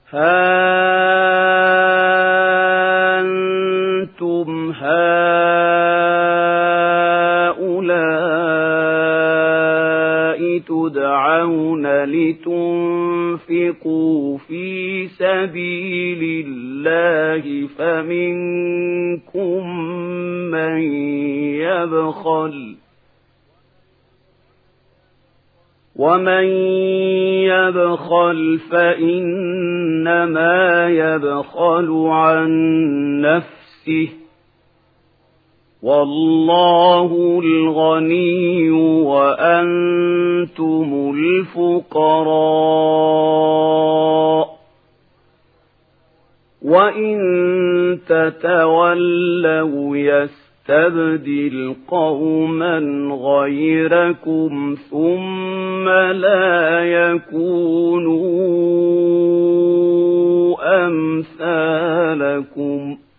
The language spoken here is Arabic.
ها أنتم هؤلاء تدعون لتنفقوا في سبيل الله فمنكم من يبخل ومن يبخل فإنما يبخل عن نفسه والله الغني وأنتم الفقراء وإن تتولوا يستبدل قوما غيركم ثم لا يكونوا أمثالكم